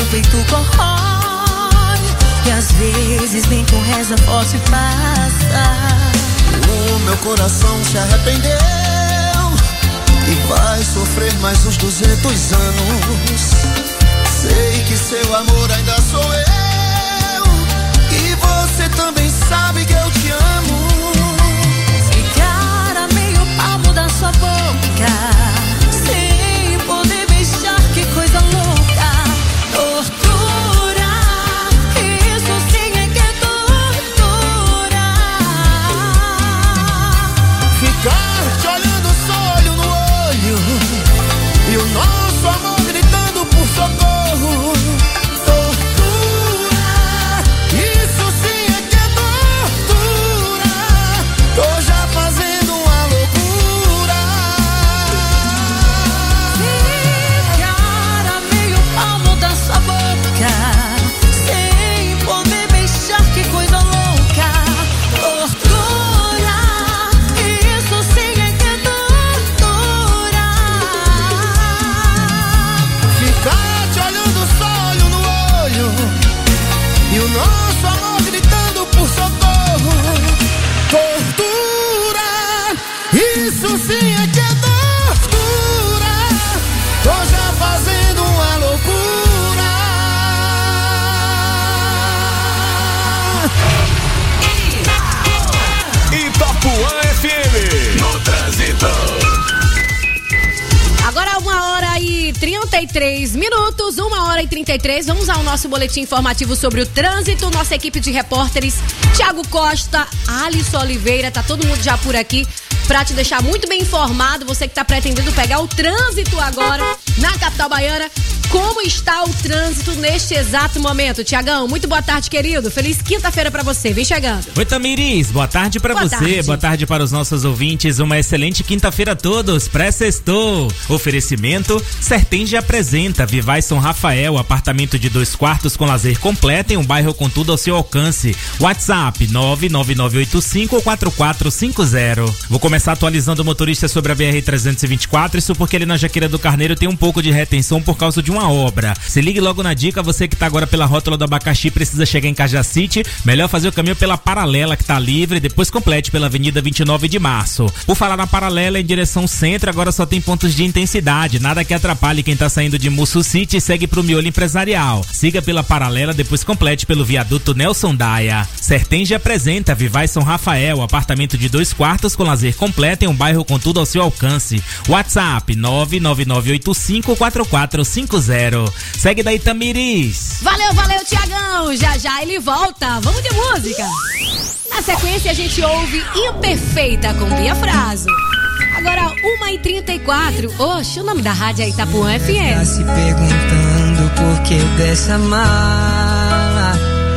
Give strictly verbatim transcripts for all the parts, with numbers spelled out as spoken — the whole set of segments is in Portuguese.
peito corrói, e às vezes nem com reza forte passa. O meu coração se arrependeu e vai sofrer mais uns duzentos anos. Sei que seu amor ainda sou eu, e você também sabe que eu te amo. Ficar a meio palmo da sua boca, sem poder beijar, que coisa louca. Tortura, isso sim é que é tortura. Ficar te olhando só olho no olho, e o nosso amor gritando por socorro. Tortura, isso sim é que é tortura. Tô já fazendo uma loucura. Ficar a meio palmo da sua boca, sem poder beijar, que coisa louca. Tortura, isso sim é que é tortura. Ficar te olhando só olho no olho, e o nosso amor gritando por socorro. Tortura, isso sim é que é tortura. Tô já fazendo uma loucura. Itapuã F M. No trânsito. Agora uma hora e trinta e três minutos, uma hora e trinta e três. Vamos ao nosso boletim informativo sobre o trânsito. Nossa equipe de repórteres, Thiago Costa, Alisson Oliveira, tá todo mundo já por aqui pra te deixar muito bem informado. Você que tá pretendendo pegar o trânsito agora na capital baiana. Como está o trânsito neste exato momento? Tiagão, muito boa tarde, querido. Feliz quinta-feira pra você. Vem chegando. Oi, Tamiris. Boa tarde pra Boa você. tarde. Boa tarde para os nossos ouvintes. Uma excelente quinta-feira a todos. Pré-sextou. Oferecimento Sertenge apresenta Vivaz São Rafael, apartamento de dois quartos com lazer completo em um bairro com tudo ao seu alcance. WhatsApp nove nove nove oito cinco quatro quatro cinco zero. Vou começar atualizando o motorista sobre a B R trezentos e vinte e quatro. Isso porque ali na Jaqueira do Carneiro tem um pouco de retenção por causa de uma obra. Se ligue logo na dica, você que tá agora pela rótula do Abacaxi precisa chegar em Cajacite, melhor fazer o caminho pela Paralela, que tá livre, depois complete pela Avenida vinte e nove de março. Por falar na Paralela, em direção centro, agora só tem pontos de intensidade, nada que atrapalhe quem tá saindo de Musso City e segue pro miolo empresarial. Siga pela Paralela, depois complete pelo viaduto Nelson Daia. Sertenge apresenta Vivaz São Rafael, apartamento de dois quartos com lazer completo em um bairro com tudo ao seu alcance. WhatsApp nove nove nove oito cinco quatro quatro cinco zero. Segue daí, Tamiris. Valeu, valeu, Tiagão. Já já ele volta. Vamos de música. Na sequência a gente ouve Imperfeita com Bia Fraso. Agora uma e trinta e quatro. Oxe, o nome da rádio é Itapuã F M. Tá se perguntando por que dessa mala.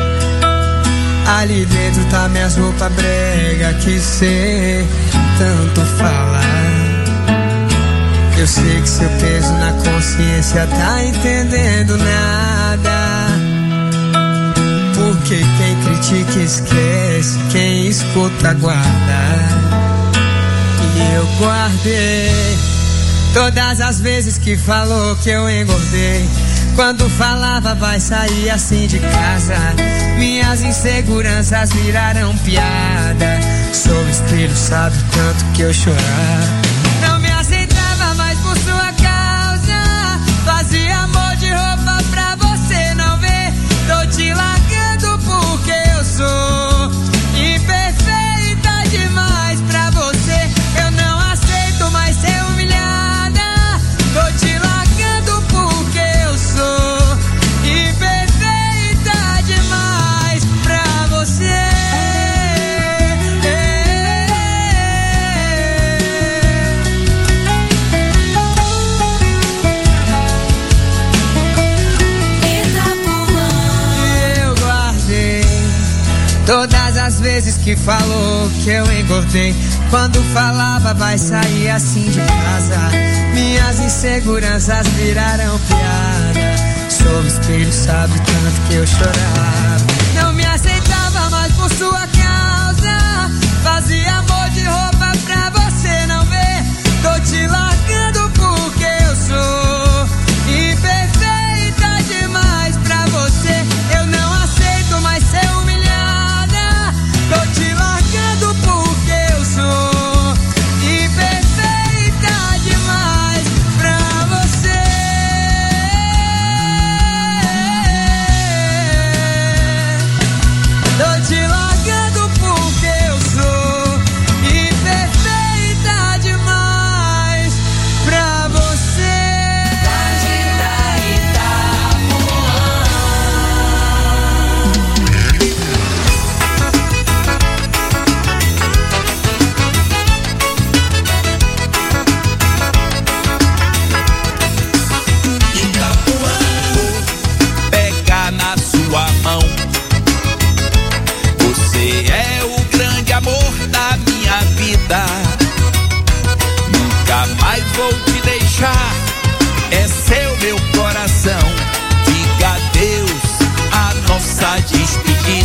Ali dentro tá minhas roupas brega que cê tanto fala. Eu sei que seu peso na consciência tá entendendo nada. Porque quem critica esquece, quem escuta guarda. E eu guardei todas as vezes que falou que eu engordei. Quando falava vai sair assim de casa, minhas inseguranças viraram piada. Sou espelho, sabe o tanto que eu chorava. Não me aceitava mais por sua causa. Fazia amor de roupa pra você não ver. Tô te largando porque eu sou imperfeita demais pra você. Eu não aceito mais ser humilhada. Tô te largando porque eu sou imperfeita demais pra você. Todas as vezes que falou que eu engordei. Quando falava vai sair assim de casa, minhas inseguranças viraram piada. Sou espelho, sabe tanto que eu chorava. Não me aceitava mais por sua causa. Fazia amor de roupa pra você não ver. Tô te largando porque eu sou imperfeita demais pra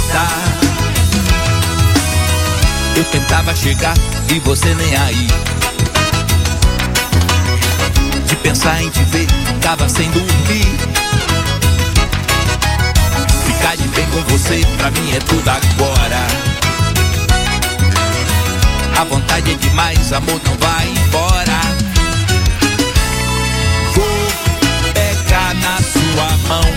vida. Eu tentava chegar e você nem aí. De pensar em te ver, tava sem dormir. Ficar de bem com você, pra mim é tudo agora. A vontade é demais, amor, não vai embora. Vou pegar na sua mão.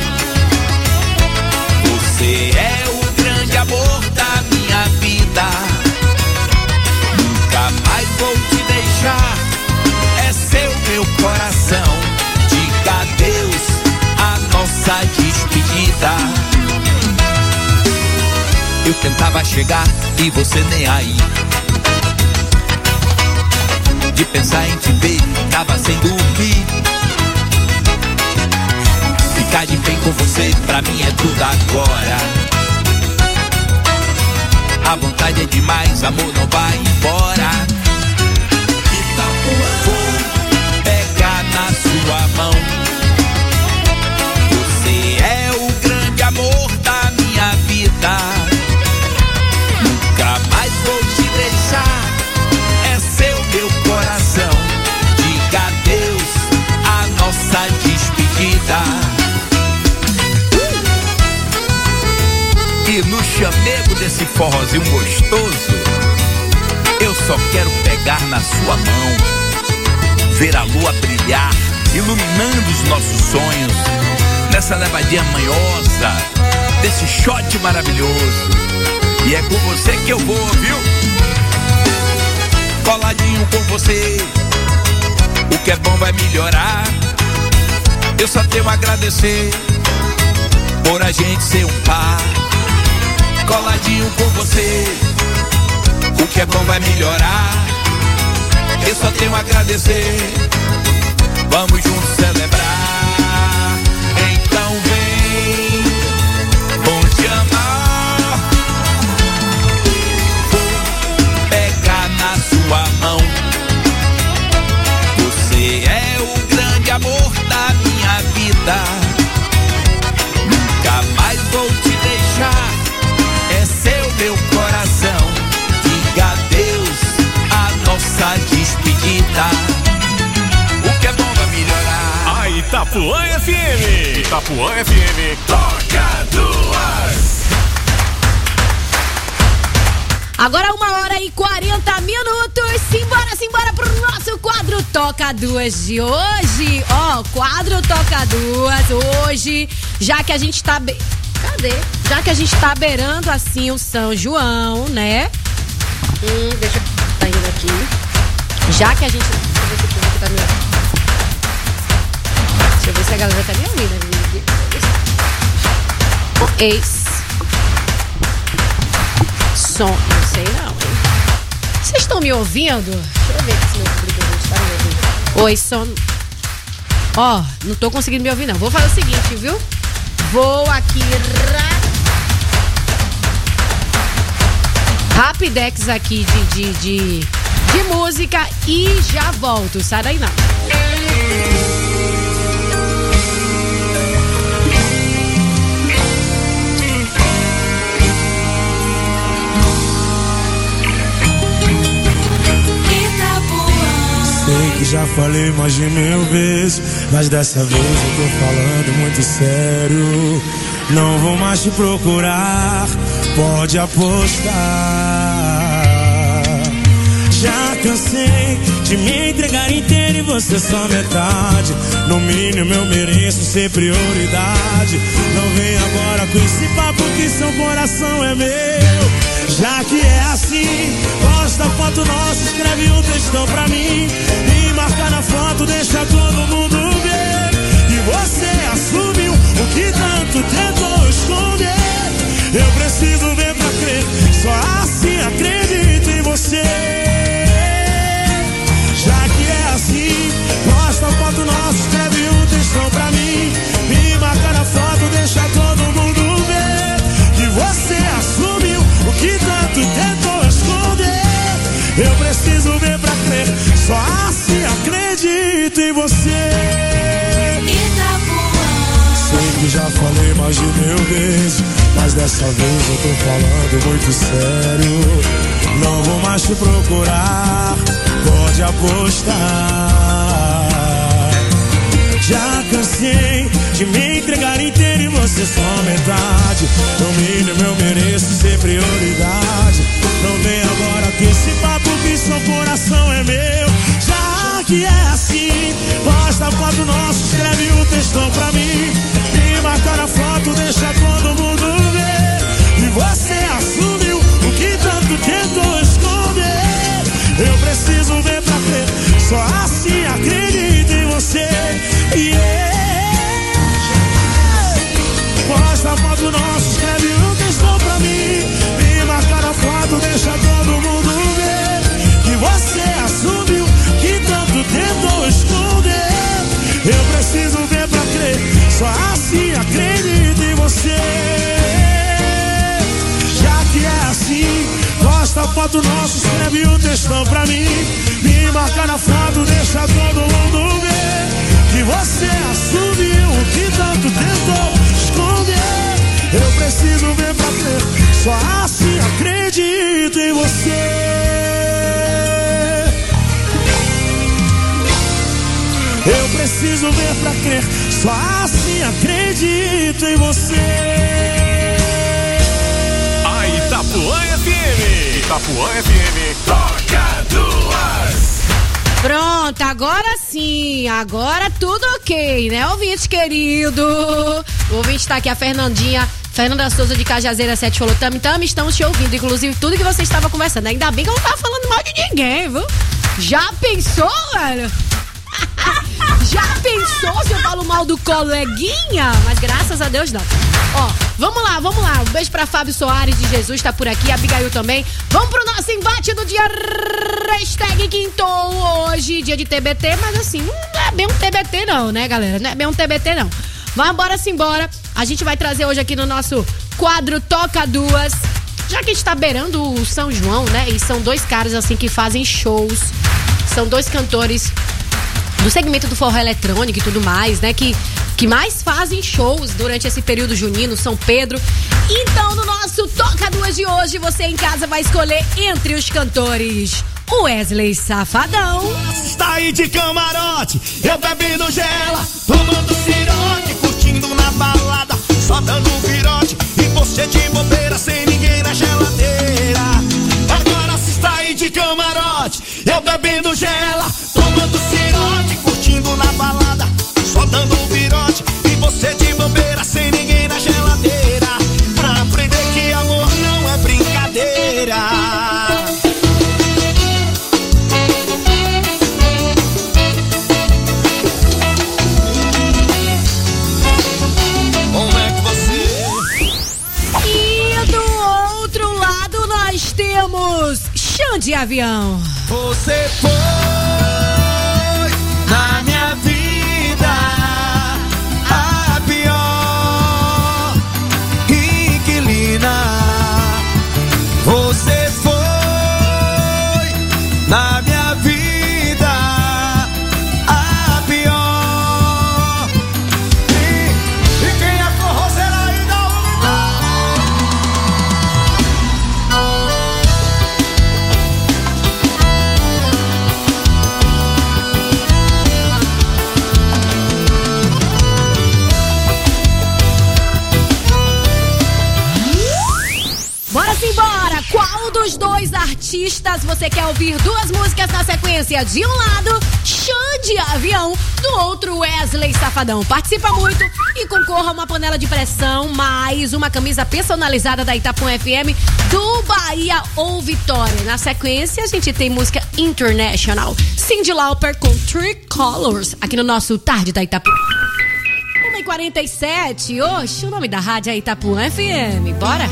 Você é o grande amor da minha vida. Nunca mais vou te deixar. É seu meu coração. Diga adeus a nossa despedida. Eu tentava chegar e você nem aí. De pensar em te ver, tava sem dormir. Ficar de bem com você, pra mim é tudo agora. A vontade é demais, amor, não vai embora. Vou pegar na sua mão. Você é o grande amor da minha vida. Nunca mais vou te deixar. É seu meu coração. Diga adeus a nossa despedida. E no chamego desse forrozinho gostoso, eu só quero pegar na sua mão, ver a lua brilhar, iluminando os nossos sonhos, nessa levadinha manhosa, desse shot maravilhoso. E é com você que eu vou, viu? Coladinho com você, o que é bom vai melhorar. Eu só tenho a agradecer por a gente ser um par. Coladinho com você, o que é bom vai melhorar. Eu só tenho a agradecer. Vamos juntos celebrar. Então vem, bom te amar. Vou pegar na sua mão. Você é o grande amor da minha vida. Nunca mais vou te deixar. É seu meu coração. Diga adeus a nossa despedida. O que é bom vai melhorar. A Itapuã F M. Itapuã F M. Toca duas. Agora uma hora e quarenta minutos. Simbora, simbora pro nosso quadro Toca Duas de hoje. Ó, quadro Toca Duas hoje, já que a gente tá... Be... Cadê? Já que a gente tá beirando assim o São João, né? Hum, deixa eu... Tá indo aqui. Já que a gente... Deixa eu ver se o público tá me ouvindo. Deixa eu ver se a galera tá me ouvindo. Ex. Som. Não sei não, hein? Vocês estão me ouvindo? Deixa eu ver se meu público tá me ouvindo. Oi, som. Ó, não tô conseguindo me ouvir não. Vou fazer o seguinte, viu? Vou aqui ra... Rapidex aqui de, de, de, de música e já volto. Sai daí não. Sei que já falei mais de mil vezes, mas dessa vez eu tô falando muito sério. Não vou mais te procurar, pode apostar. Já cansei de me entregar inteiro e você só metade. No mínimo eu mereço ser prioridade. Não vem agora com esse papo que seu coração é meu. Já que é assim, posta foto nossa, escreve um textão pra mim e marca na foto, deixa todo mundo ver. E você assumiu o que tanto tentou esconder. Eu preciso ver pra crer, só assim acredito em você. Já que é assim, posta foto nossa, escreve um textão pra mim e marca na foto, deixa todo mundo ver. Que você assumiu o que tanto tentou esconder. Eu preciso ver pra crer, só assim acredito em você. Sei que já falei mais de mil vezes, mas dessa Dessa vez eu tô falando muito sério. Não vou mais te procurar, pode apostar. Já cansei de me entregar inteiro e você só metade. No mínimo eu mereço ser prioridade. Não vem agora com esse papo que seu coração é meu. Já que é assim, posta a foto nossa, escreve um textão pra mim. Me marca na foto, deixa todo mundo ver. E você assumiu o que tanto tentou esconder. Eu preciso ver pra crer, só assim acredito em você. Yeah. Posta a foto nossa, escreve um textão pra mim. Me marca na foto, deixa todo mundo ver. Que você assumiu que tanto tentou esconder. Eu preciso ver pra crer, só assim acredito em você. Já que é assim, posta a foto nossa, escreve um textão pra mim. Me marca na foto, deixa todo mundo ver. Que você assumiu o que tanto tentou esconder. Eu preciso ver pra crer, só assim acredito em você. Eu preciso ver pra crer, só assim acredito em você. A Itapuã F M. Itapuã F M. Toca duas. Pronto, agora sim, agora tudo ok, né, ouvinte querido? O ouvinte tá aqui, a Fernandinha, Fernanda Souza de Cajazeira sete falou, Tami, Tami, estamos te ouvindo, inclusive tudo que você estava conversando. Ainda bem que eu não tava falando mal de ninguém, viu? Já pensou, velho? Já pensou se eu falo mal do coleguinha? Mas graças a Deus não. Ó, vamos lá, vamos lá. Um beijo pra Fábio Soares de Jesus, tá por aqui. Abigail também. Vamos pro nosso embate do dia. Hashtag quintou hoje, dia de T B T. Mas assim, não é bem um T B T não, né, galera? Não é bem um T B T não. Vamos embora, simbora. A gente vai trazer hoje aqui no nosso quadro Toca Duas. Já que a gente tá beirando o São João, né? E são dois caras assim que fazem shows. São dois cantores do segmento do forró eletrônico e tudo mais, né? Que, que mais fazem shows durante esse período junino, São Pedro. Então, no nosso Toca Duas de hoje, você em casa vai escolher entre os cantores Wesley Safadão. Está aí de camarote, eu bebendo gela, tomando cirote, curtindo na balada, só dando um virote, e você de bobeira, sem ninguém na geladeira. Agora se está aí de camarote, eu bebendo gela, tomando cirote, curtindo na balada, só dando um virote, e você de bobeira, sem ninguém na geladeira. Pra aprender que amor não é brincadeira. Chão de avião. Você foi na minha vida a pior inquilina. Você foi na minha vida a pior. E, e quem é forrozeiro aí dá um Simbora! Qual dos dois artistas você quer ouvir duas músicas na sequência? De um lado, Chão de Avião, do outro, Wesley Safadão. Participa muito e concorra a uma panela de pressão, mais uma camisa personalizada da Itapuã F M, do Bahia ou Vitória. Na sequência, a gente tem música international, Cyndi Lauper com Three Colors, aqui no nosso Tarde da Itapuã. uma e quarenta e sete, oxe, o nome da rádio é Itapuã F M. Bora?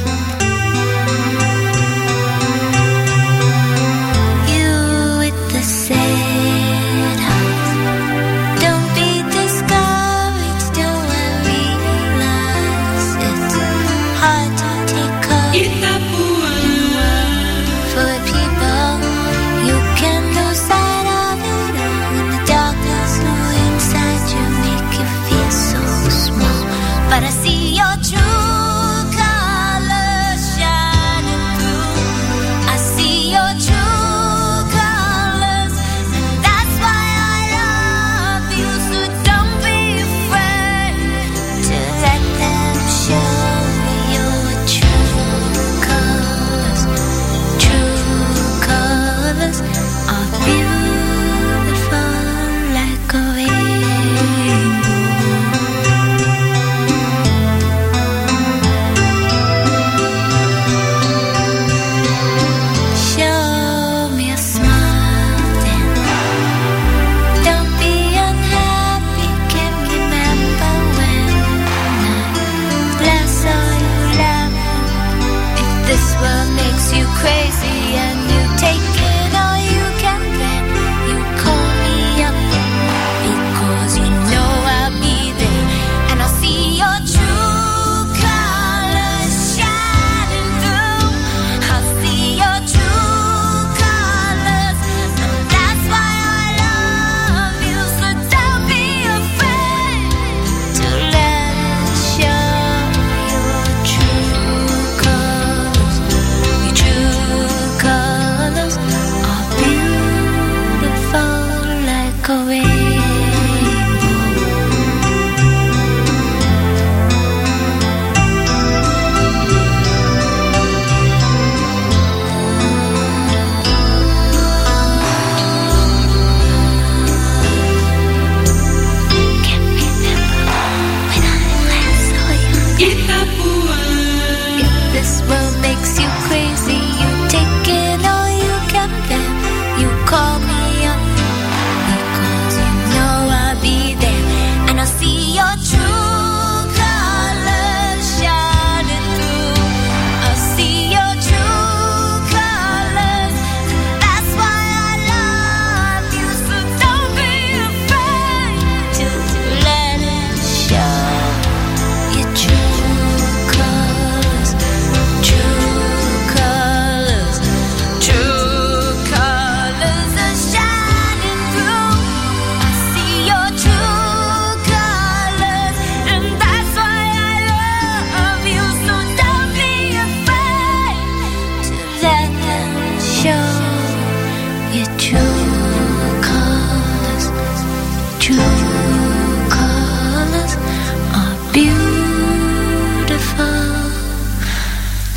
But I see your true colors.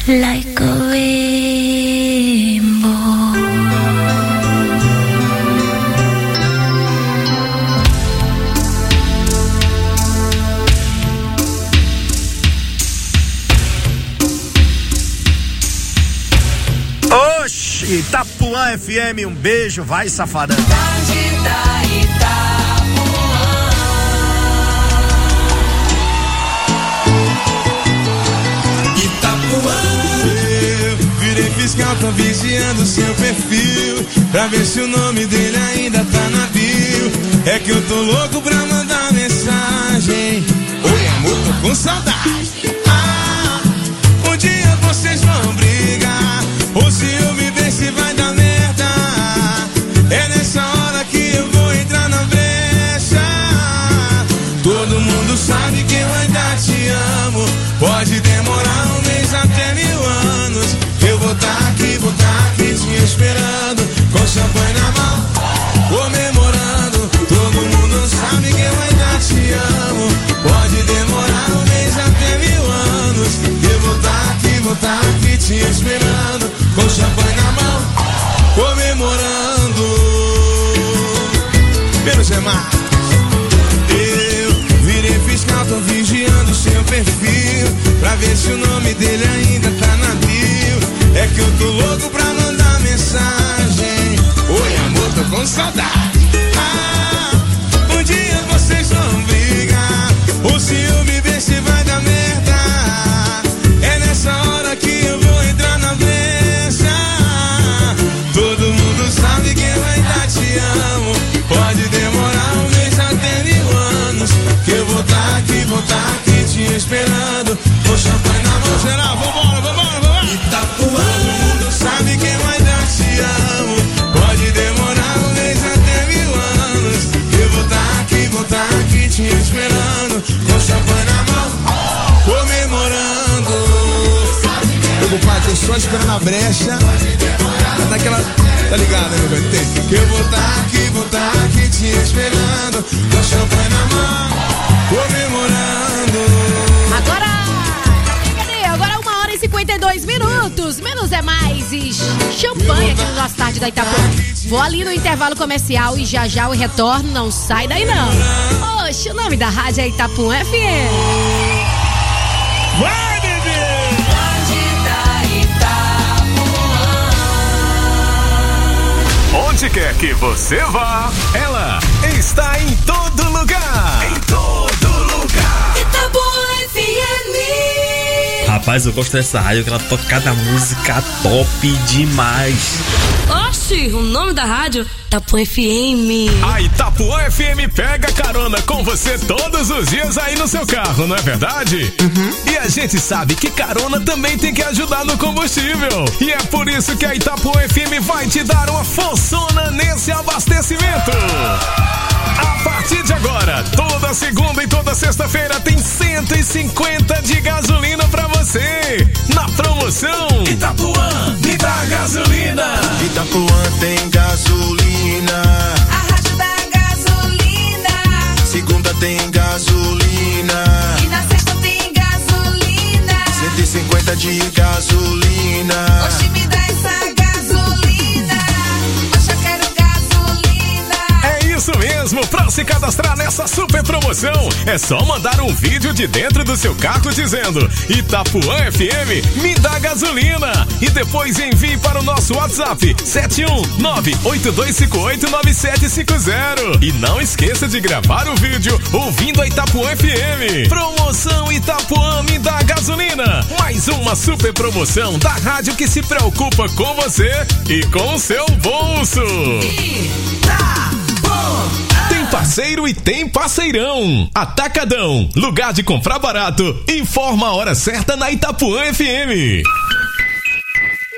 like a rainbow. Oxi, Itapuã F M, um beijo, vai safadão. Fiscal, tô vigiando seu perfil pra ver se o nome dele ainda tá na bio. É que eu tô louco pra mandar mensagem. Oi amor, tô com saudade. Ah, um dia vocês vão brigar, ou se eu me ver se vai dar merda. É nessa hora que eu vou entrar na brecha. Todo mundo sabe que eu ainda te amo. Pode demorar um mês até mil anos. Eu vou tá aqui, vou tá aqui te esperando, com champanhe na mão, comemorando. Todo mundo sabe que eu ainda te amo. Pode demorar um mês até mil anos. Eu vou tá aqui, vou tá aqui te esperando, com champanhe na mão, comemorando. Menos é mais. Eu virei fiscal, tô vigiando seu perfil pra ver se o nome dele ainda tá na bio. É que eu tô louco pra mandar mensagem. Oi amor, tô com saudade. Ah, um dia vocês vão brigar, ou se eu me ver se vai dar merda. É nessa hora que eu vou entrar na brecha. Todo mundo sabe que eu ainda te amo. Pode demorar um mês até mil anos. Que eu vou tá aqui, vou tá aqui te esperando, com champanhe na mão. Geral, vambora, vambora, vambora. Itapuã, todo mundo sabe que eu ainda te amo. Pode demorar um mês até mil anos. Eu vou tá aqui, vou tá aqui te esperando, com champanhe na mão, comemorando. Meu compadre, tô só esperando a brecha. Tá naquela, tá ligado, né, meu velho? Que eu vou tá aqui, vou tá aqui te esperando, com champanhe na mão, comemorando. Agora, cadê? Agora uma hora e cinquenta e dois minutos. Menos é mais e champanhe aqui no nosso Tarde da Itapuã. Vou ali no intervalo comercial e já já eu retorno. Não sai daí não. Oxe, o nome da rádio é Itapuã F M. Vai, bebê! Onde quer que você vá, ela está em todo lugar. Em todo lugar. Itapuã F M. Rapaz, eu gosto dessa rádio, que ela toca cada música top demais. Oxi, o nome da rádio? Itapuã F M. A Itapuã F M pega carona com você todos os dias aí no seu carro, não é verdade? Uhum. E a gente sabe que carona também tem que ajudar no combustível. E é por isso que a Itapuã F M vai te dar uma forçona nesse abastecimento. A partir de agora, toda segunda e toda sexta-feira tem cento e cinquenta de gasolina pra você. Na promoção Itapuã, me dá gasolina. Itapuã tem gasolina. A rádio da gasolina. Segunda tem gasolina. E na sexta tem gasolina. cento e cinquenta de gasolina. Oxe, me dá essa gasolina. Oxe, eu quero gasolina. É isso mesmo, pra se cadastrar nessa super promoção, é só mandar um vídeo de dentro do seu carro dizendo Itapuã F M, me dá gasolina. E depois envie para o nosso WhatsApp sete um nove oito dois cinco oito nove sete cinco zero. E não esqueça de gravar o vídeo ouvindo a Itapuã F M. Promoção Itapuã, me dá gasolina. Mais uma super promoção da rádio que se preocupa com você e com o seu bolso. Tem parceiro e tem parceirão. Atacadão, lugar de comprar barato. Informa a hora certa na Itapuã F M.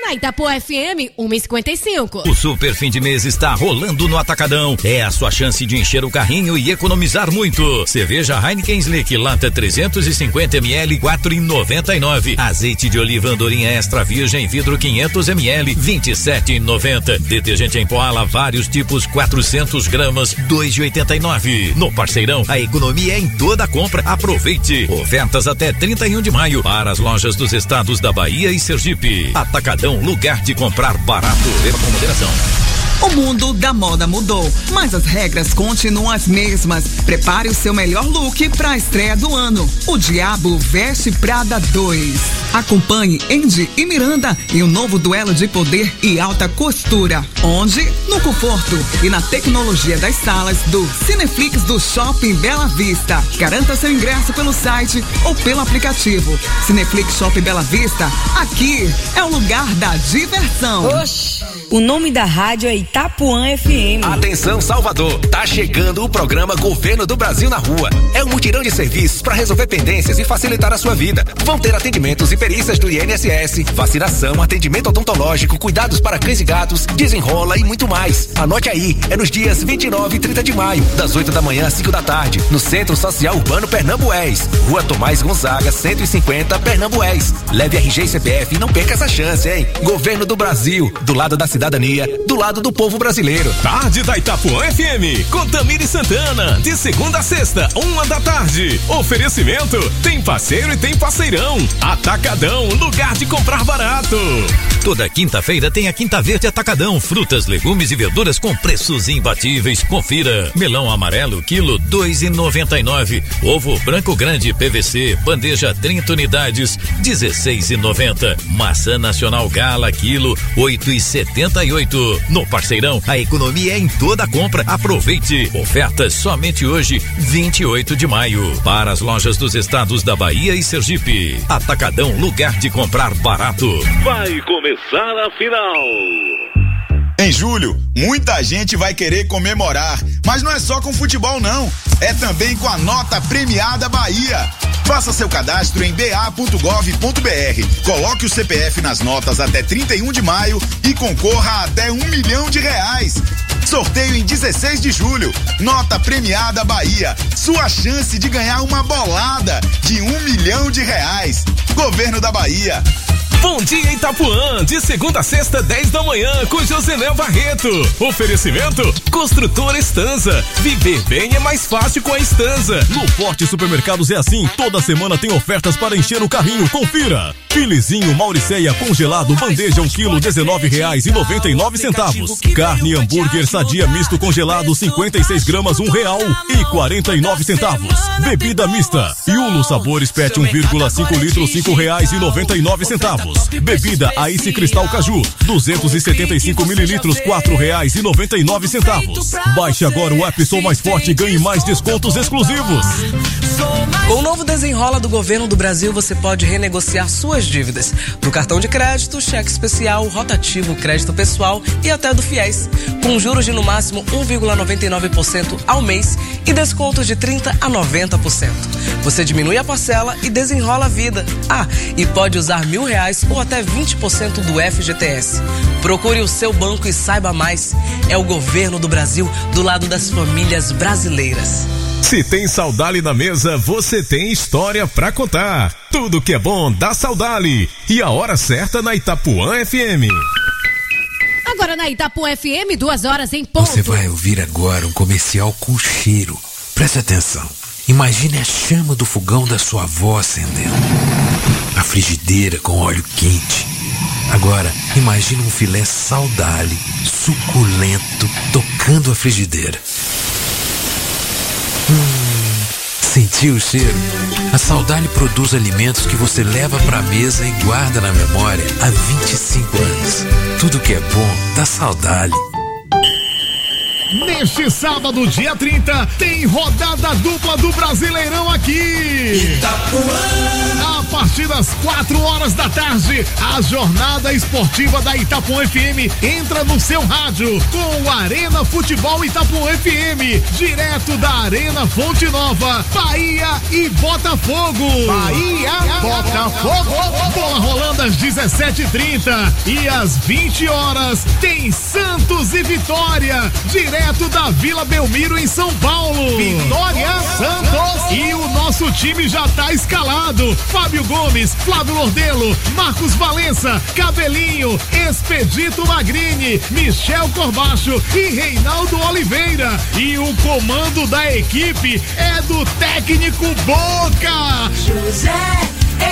Na Itapuã F M, uma e cinquenta e cinco. O super fim de mês está rolando no Atacadão. É a sua chance de encher o carrinho e economizar muito. Cerveja Heineken Slick, lata trezentos e cinquenta mililitros, quatro reais e noventa e nove. Azeite de oliva Andorinha Extra Virgem, vidro quinhentos mililitros, vinte e sete reais e noventa centavos. Detergente em pó Ala, vários tipos, quatrocentos gramas, dois reais e oitenta e nove centavos. No Parceirão, a economia é em toda a compra. Aproveite. Ofertas até trinta e um de maio para as lojas dos estados da Bahia e Sergipe. Atacadão, lugar de comprar barato. Beba com moderação. O mundo da moda mudou, mas as regras continuam as mesmas. Prepare o seu melhor look para a estreia do ano. O Diabo Veste Prada dois. Acompanhe Andy e Miranda em um novo duelo de poder e alta costura. Onde? No conforto e na tecnologia das salas do Cineflix do Shopping Bela Vista. Garanta seu ingresso pelo site ou pelo aplicativo. Cineflix Shopping Bela Vista, aqui é o lugar da diversão. Oxi, o nome da rádio é Itapuã F M. Atenção, Salvador, tá chegando o programa Governo do Brasil na Rua. É um mutirão de serviços para resolver pendências e facilitar a sua vida. Vão ter atendimentos e perícias do I N S S, vacinação, atendimento odontológico, cuidados para cães e gatos, desenrola e muito mais. Anote aí, é nos dias vinte e nove e trinta de maio, das oito da manhã às cinco da tarde, no Centro Social Urbano Pernambués, Rua Tomás Gonzaga, cento e cinquenta, Pernambués. Leve R G e C P F e não perca essa chance, hein? Governo do Brasil, do lado da cidadania, do lado do povo brasileiro. Tarde da Itapuã F M, com Tamiri Santana, de segunda a sexta, uma da tarde. Oferecimento, tem parceiro e tem parceirão. Atacadão, lugar de comprar barato. Toda quinta-feira tem a Quinta Verde Atacadão, frutas, legumes e verduras com preços imbatíveis. Confira. Melão amarelo, quilo dois reais e noventa e nove. Ovo branco grande P V C, bandeja trinta unidades, dezesseis reais e noventa. Maçã nacional Gala, quilo oito reais e setenta e oito. No Parceirão, a economia é em toda a compra. Aproveite. Ofertas somente hoje, vinte e oito de maio. Para as lojas dos estados da Bahia e Sergipe. Atacadão, lugar de comprar barato. Vai começar a final. Em julho, muita gente vai querer comemorar, mas não é só com futebol não, é também com a Nota Premiada Bahia. Faça seu cadastro em b a ponto gov ponto b r, coloque o C P F nas notas até trinta e um de maio e concorra a até um milhão de reais. Sorteio em dezesseis de julho, Nota Premiada Bahia, sua chance de ganhar uma bolada de um milhão de reais. Governo da Bahia. Bom dia Itapuã, de segunda a sexta, dez da manhã, com Josené Barreto. Oferecimento, Construtora Estanza. Viver bem é mais fácil com a Estanza. No Forte Supermercados é assim, toda semana tem ofertas para encher o carrinho, confira. Filezinho Mauriceia congelado, bandeja um quilo, dezenove reais e noventa e nove centavos. Carne hambúrguer sadia misto congelado, cinquenta e seis gramas, um real e quarenta e nove centavos. Bebida mista, Yulo Sabores Pet um vírgula cinco litros, cinco reais e noventa e nove centavos. Bebida Aíce Cristal Caju, duzentos e setenta e cinco mililitros, quatro reais e noventa e nove centavos. Baixe agora o app Sou Mais Forte e ganhe mais descontos exclusivos. Com o novo Desenrola do Governo do Brasil, você pode renegociar suas dívidas no cartão de crédito, cheque especial, rotativo, crédito pessoal e até do Fiéis, com juros de no máximo um vírgula noventa e nove por cento ao mês e descontos de trinta por cento a noventa por cento. Você diminui a parcela e desenrola a vida. Ah, e pode usar mil reais ou até vinte por cento do F G T S. Procure o seu banco e saiba mais. É o Governo do Brasil do lado das famílias brasileiras. Se tem Saudali na mesa, você tem história pra contar. Tudo que é bom dá Saudali. E a hora certa na Itapuã F M. Agora na Itapuã F M, duas horas em ponto. Você vai ouvir agora um comercial com cheiro. Preste atenção. Imagine a chama do fogão da sua avó acendendo. A frigideira com óleo quente. Agora, imagine um filé Saudali, suculento, tocando a frigideira. Hum, sentiu o cheiro? A Saudali produz alimentos que você leva pra mesa e guarda na memória há vinte e cinco anos. Tudo que é bom dá Saudali. Neste sábado, dia trinta, tem rodada dupla do Brasileirão aqui. Itapuã. A partir das quatro horas da tarde, a jornada esportiva da Itapuã F M entra no seu rádio com o Arena Futebol Itapuã F M, direto da Arena Fonte Nova, Bahia e Botafogo. Bahia, Botafogo. Bola rolando às dezessete e trinta e às vinte horas tem Santos e Vitória, direto da Vila Belmiro em São Paulo. Vitória, Santos. E o nosso time já tá escalado: Fábio Gomes, Flávio Lordelo, Marcos Valença, Cabelinho, Expedito Magrini, Michel Corbacho e Reinaldo Oliveira. E o comando da equipe é do técnico Boca, José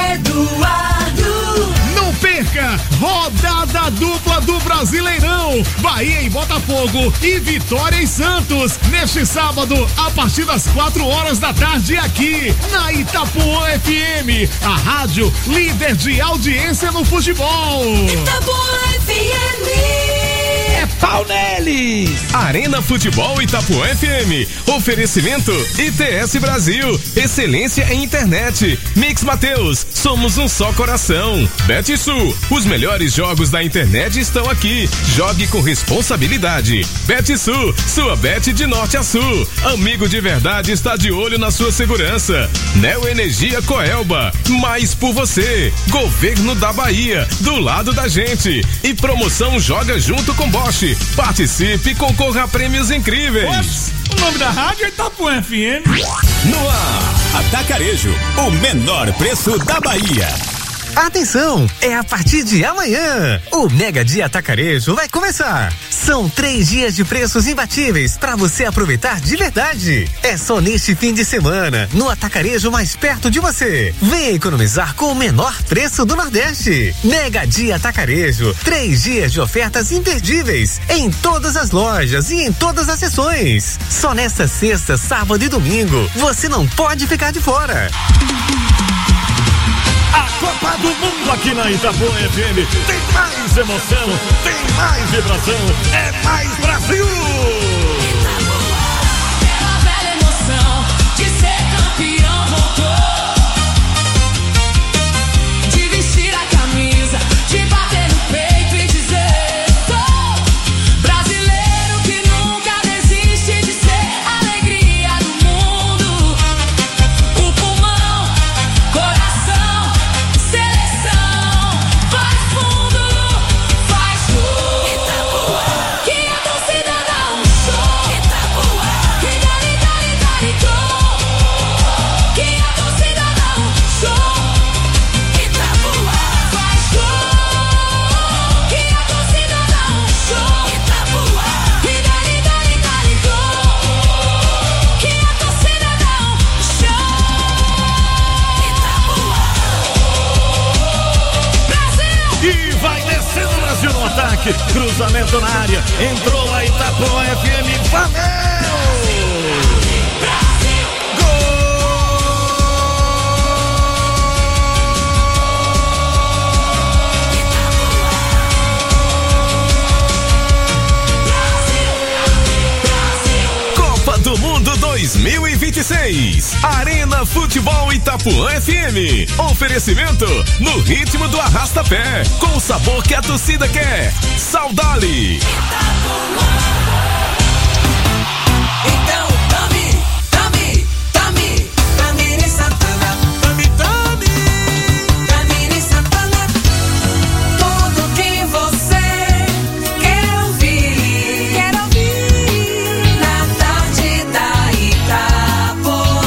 Eduardo. Não perca, rodada dupla do Brasileirão, Bahia e Botafogo e Vitória e Santos, neste sábado, a partir das quatro horas da tarde, aqui na Itapuã F M, a rádio líder de audiência no futebol. Itapuã F M. É pau neles! Arena Futebol Itapuã F M. Oferecimento I T S Brasil. Excelência em internet. Mix Mateus. Somos um só coração. BetSul. Os melhores jogos da internet estão aqui. Jogue com responsabilidade. BetSul. Sua bet de norte a sul. Amigo de verdade está de olho na sua segurança. Neo Energia Coelba. Mais por você. Governo da Bahia. Do lado da gente. E promoção Joga Junto com Bosch. Participe e concorra a prêmios incríveis. O nome da rádio é Itapuã F M. No ar, Atacarejo, o menor preço da Bahia. Atenção, é a partir de amanhã. O Mega Dia Atacarejo vai começar. São três dias de preços imbatíveis para você aproveitar de verdade. É só neste fim de semana, no Atacarejo mais perto de você. Venha economizar com o menor preço do Nordeste. Mega Dia Atacarejo, três dias de ofertas imperdíveis em todas as lojas e em todas as seções. Só nesta sexta, sábado e domingo, você não pode ficar de fora. A Copa do Mundo aqui na Itapuã F M tem mais emoção, tem mais vibração, é mais Brasil! É a velha emoção de ser campeão voltou, de vestir a camisa, de bater no peito e dizer: sou brasileiro que nunca desiste de ser a alegria do mundo, o pulmão, coração, seleção, faz fundo, faz gol. Itapuã. Que a torcida dá um show. Itapuã. Que dali, dali, dali, gol. Que a torcida dá um show. Itapuã. Faz gol. Que a torcida dá um show. Itapuã. Que dali, dali, dali, gol. Que a torcida dá um show. Brasil! E vai descendo o Brasil no ataque, cruzamento na área, entrou a Itapuã F M, valeu! Copa do Mundo dois mil e vinte e seis. Arena Futebol Itapuã F M. Oferecimento no ritmo do arrasta-pé, com o sabor que a torcida quer. Saudade. Então, tome, tome, tome, Tamiri Santana, tome, tome, Tamiri Santana, tudo que você quer ouvir, quer ouvir, na tarde da Itapuã,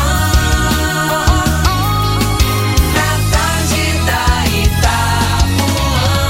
na tarde da Itapuã.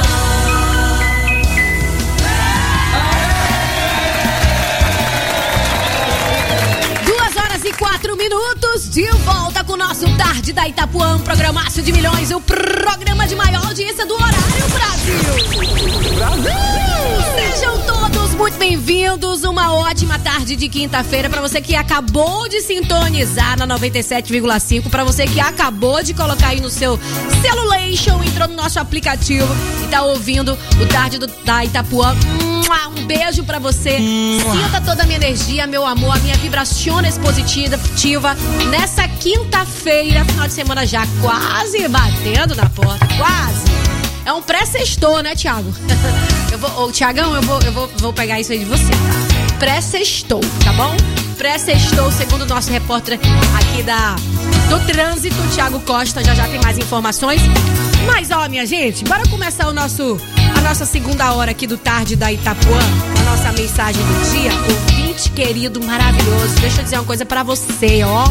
Duas horas e quatro minutos, de volta com o nosso Tarde da Itapuã, um programaço de milhões, o programa de maior audiência do horário, Brasil! Brasil! Sejam todos muito bem-vindos, uma ótima tarde de quinta-feira para você que acabou de sintonizar na noventa e sete vírgula cinco, para você que acabou de colocar aí no seu Celulation, entrou no nosso aplicativo e tá ouvindo o Tarde do, da Itapuã. Hum, Um beijo pra você. Sinta toda a minha energia, meu amor, a minha vibrações positiva nessa quinta-feira, final de semana já quase batendo na porta, quase. É um pré-sextou, né, Thiago? Eu vou, ô, Thiagão, eu vou, eu vou, vou pegar isso aí de você, tá? Pré-sextou, tá bom? Pré-sextou, segundo o nosso repórter aqui da, do trânsito, Thiago Costa, já já tem mais informações. Mas, ó, minha gente, bora começar o nosso, a nossa segunda hora aqui do Tarde da Itapuã, com a nossa mensagem do dia. Ouvinte querido, maravilhoso, deixa eu dizer uma coisa pra você, ó.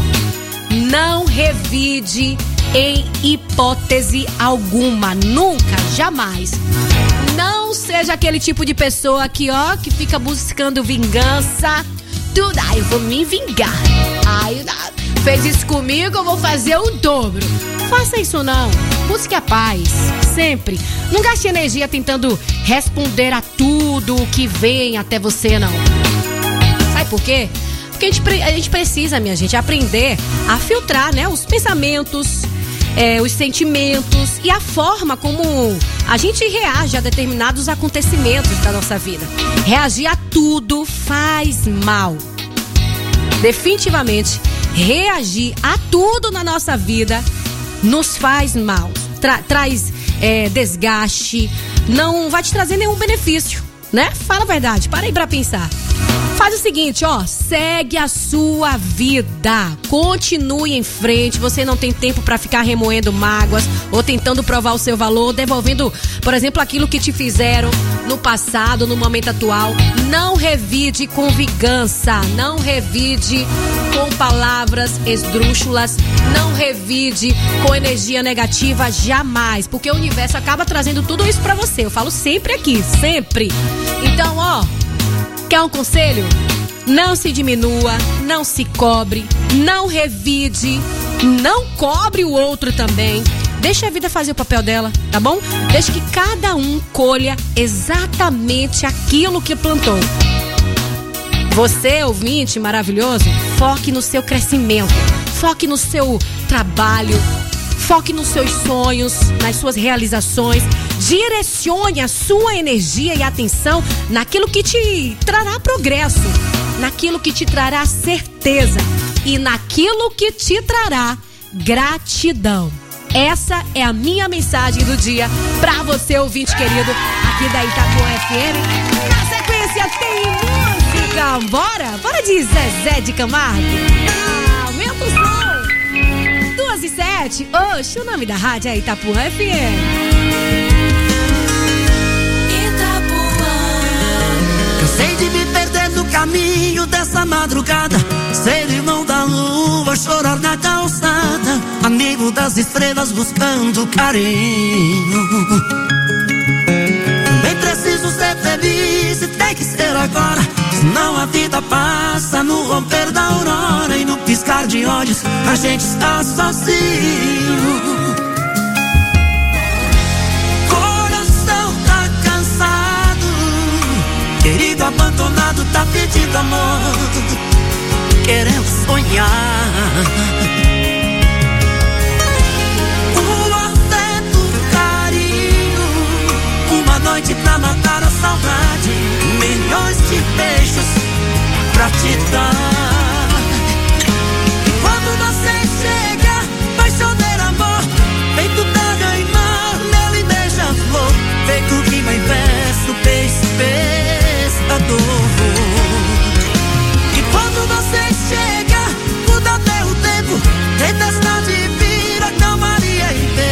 Não revide em hipótese alguma, nunca, jamais. Não seja aquele tipo de pessoa que, ó, que fica buscando vingança. Tudo, ai, eu vou me vingar. Ai, fez isso comigo, eu vou fazer o dobro. Faça isso não. Busque a paz, sempre. Não gaste energia tentando responder a tudo o que vem até você, não. Sabe por quê? Porque a gente, a gente precisa, minha gente, aprender a filtrar, né, os pensamentos, é, os sentimentos e a forma como a gente reage a determinados acontecimentos da nossa vida. Reagir a tudo faz mal. Definitivamente, reagir a tudo na nossa vida nos faz mal. Tra- traz é, desgaste, não vai te trazer nenhum benefício, né? Fala a verdade, para aí pra pensar. Faz o seguinte, ó, segue a sua vida, continue em frente, você não tem tempo pra ficar remoendo mágoas ou tentando provar o seu valor, devolvendo, por exemplo, aquilo que te fizeram no passado, no momento atual. Não revide com vingança, não revide com palavras esdrúxulas, não revide com energia negativa, jamais, porque o universo acaba trazendo tudo isso pra você, eu falo sempre aqui, sempre. Então, ó, quer um conselho? Não se diminua, não se cobre, não revide, não cobre o outro também. Deixa a vida fazer o papel dela, tá bom? Deixa que cada um colha exatamente aquilo que plantou. Você, ouvinte maravilhoso, foque no seu crescimento, foque no seu trabalho, foque nos seus sonhos, nas suas realizações. Direcione a sua energia e atenção naquilo que te trará progresso, naquilo que te trará certeza e naquilo que te trará gratidão. Essa é a minha mensagem do dia pra você, ouvinte querido, aqui da Itapuã F M. Na sequência tem música. Bora? Bora de Zezé de Camargo. Ah, aumenta o som. duas e sete. Oxe, o nome da rádio é Itapuã F M. Cansei de me perder no caminho dessa madrugada, ser irmão da lua, chorar na calçada, amigo das estrelas buscando carinho. Também preciso ser feliz e tem que ser agora, senão a vida passa no romper da aurora e no piscar de olhos a gente está sozinho. Querido abandonado tá pedindo amor, querendo sonhar. O afeto, o carinho, uma noite pra matar a saudade, milhões de beijos pra te dar.